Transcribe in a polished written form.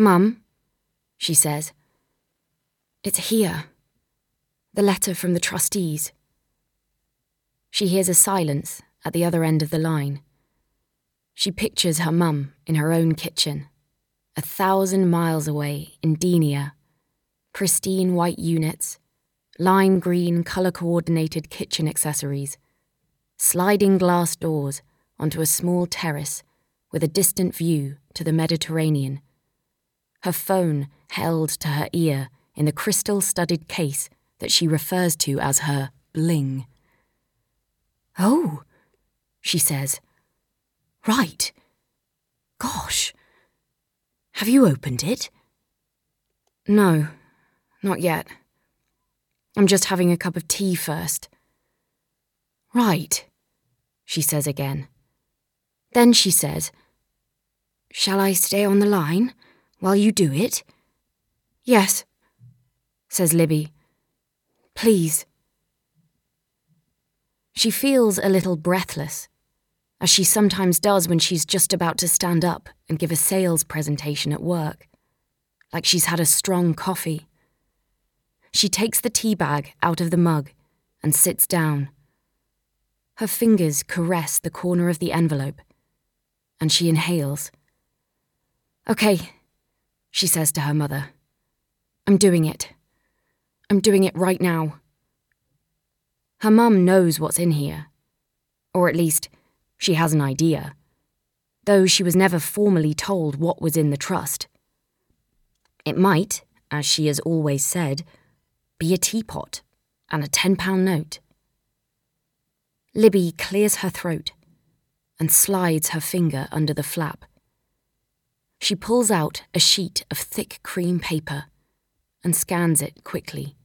"Mum," she says. "It's here. The letter from the trustees." She hears a silence at the other end of the line. She pictures her mum in her own kitchen, 1,000 miles away in Denia. Pristine white units, lime green colour-coordinated kitchen accessories, sliding glass doors onto a small terrace with a distant view to the Mediterranean. Her phone held to her ear in the crystal-studded case that she refers to as her bling. "Oh," she says. "Right. Gosh. Have you opened it?" "No, not yet. I'm just having a cup of tea first." "Right," she says again. Then she says, "Shall I stay on the line while you do it?" "Yes," says Libby. "Please." She feels a little breathless, as she sometimes does when she's just about to stand up and give a sales presentation at work, like she's had a strong coffee. She takes the tea bag out of the mug and sits down. Her fingers caress the corner of the envelope, and she inhales. "Okay," she says to her mother. "I'm doing it. I'm doing it right now." Her mum knows what's in here, or at least she has an idea, though she was never formally told what was in the trust. It might, as she has always said, be a teapot and a £10 note. Libby clears her throat and slides her finger under the flap. She pulls out a sheet of thick cream paper and scans it quickly.